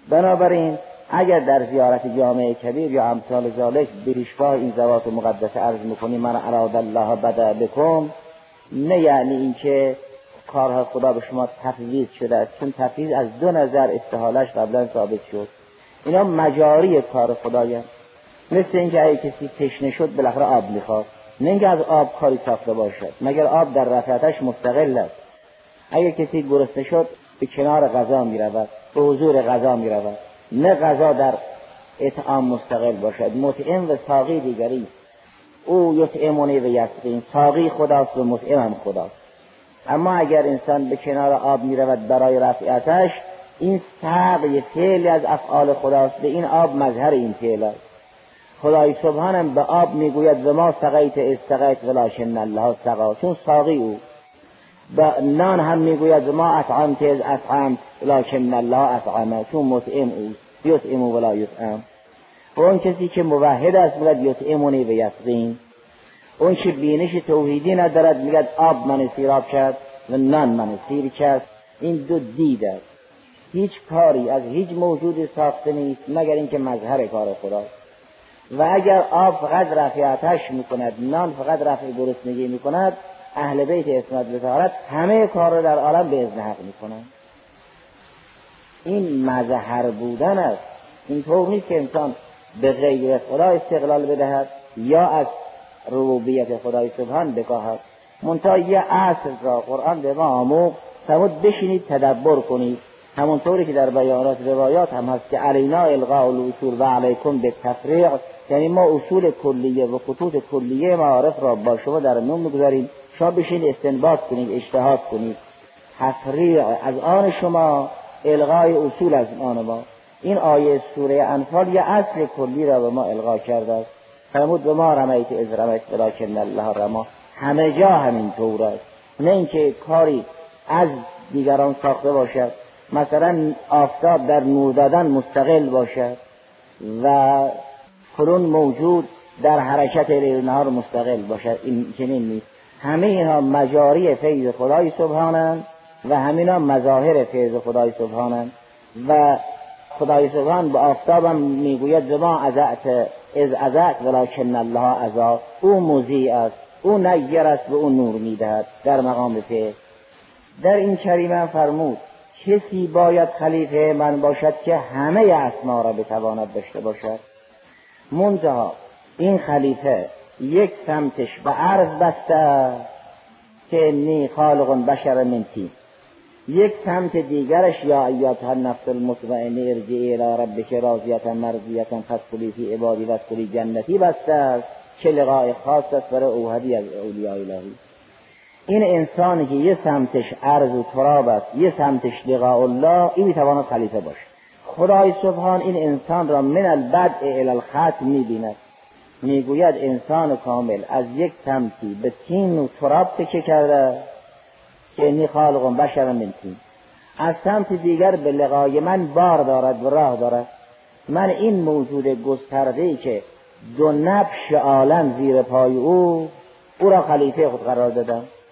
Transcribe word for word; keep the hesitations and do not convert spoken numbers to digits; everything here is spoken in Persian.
بنابراین اگر در زیارت جامع کبیر یا امثال ذالک به پیشگاه این ذوات مقدسه عرض میکنیم من اراد الله بدا بکم، نه یعنی اینکه کارها خدا به شما تفویض شده است، چون تفویض از دو نظر استحالش قبلا ثابت شد. اینا مجاری کار خدایند. مثل اینکه اگه کسی تشنه شد بالاخره آب میخواد، نه اینکه از آب کاری ساخته باشد، مگر آب در رفعتش مستقل است. اگه کسی گرسنه شد به کنار غذا میرود، به حضور غذا میرود، نه غذا در اطعام مستقل باشد. مطعم و ساقی دیگری، او یطعمونی و یسقین، ساقی خداست و مطعمم خداست. اما اگر انسان به کنار آب میرود برای رفعتش، این سقی فعلی از افعال خداست، به این آب مظهر این فعل است. خدای سبحانم به آب میگوید و ما سقیت استقیت ولکن الله سقا، چون ساقی او. به نان هم میگوید و ما اطعمت از اطعمت ولکن الله اطعمه، چون مطعم او، یطعم ولا یطعم. و اون کسی که موحد است میگوید یطعمونی و یسقین. اون که بینش توحیدی ندارد میگوید آب من سیراب کرد و نان من سیر کرد. این دو دید است. هیچ کاری از هیچ موجود ساخته نیست مگر اینکه مظهر کار خداست. و اگر آب فقط رفع آتش میکند، نان فقط رفع گرسنگی میکند، اهل بیت عصمت بطهارت همه کار را در عالم به اذن حق میکنند. این مظهر بودن است. این طور نیست که انسان به غیر خدا استقلال بدهد یا از ربوبیت خدای سبحان بکاهد. منتها یه اصل را قرآن به ما آموخت، فرمود بشینید تدبر کنید، همونطوری که در بیانات روایات هم هست که علینا الغاء الاصول و علیکم بالتفریع، یعنی ما اصول کلیه و خطوط کلیه معارف را با شما در میون میگذاریم، شما بشینید استنباط کنید، اجتهاد کنید. تفریع از آن شما، الغای اصول از آن ما. این آیه سوره انفال یه اصل کلی را به ما الغا کرده است. فرمود به ما رمیت اذ رمیت ولکن الله رما. همه جا همین طور است، نه اینکه کاری از دیگران ساخته باشد. مثلا آفتاب در نور دادن مستقل باشد و کلون موجود در حرکت لیل نهار مستقل باشد، این چنین نیست. همه اینها مجاری فیض خدای سبحانند و همینا مظاهر فیض خدای سبحانند. و خدای سبحان به آفتابم میگوید زما ازعت از ازعت ولکن الله ازا، او مضیء است، او نیر است و او نور میدهد در مقام فیض. در این کریمه فرمود کسی باید خلیفه من باشد که همه اسما را بتواند داشته باشد. منتها این خلیفه یک سمتش به عرض بسته که انی خالق بشر من طین، یک سمت دیگرش یا ایتها النفس المطمئنه ارجعی الی ربک راضیة مرضیة فادخلی فی عبادی وادخلی جنتی بسته است که لقاء خاص است برای اوحدی از اولیاء الهی. این انسانی که یه سمتش عرض و تراب است، یه سمتش لقاء الله، این میتواند خلیفه باشه. خدای سبحان این انسان را من البدء الی الختم میبیند. میگوید انسان کامل از یک سمتی به طین و تراب تکیه کرده که انی خالق بشر من طین، از سمت دیگر به لقای من بار دارد و راه دارد. من این موجود گسترده‌ای که دو نبش عالم زیر پای او او را خلیفه خود قرار دادم.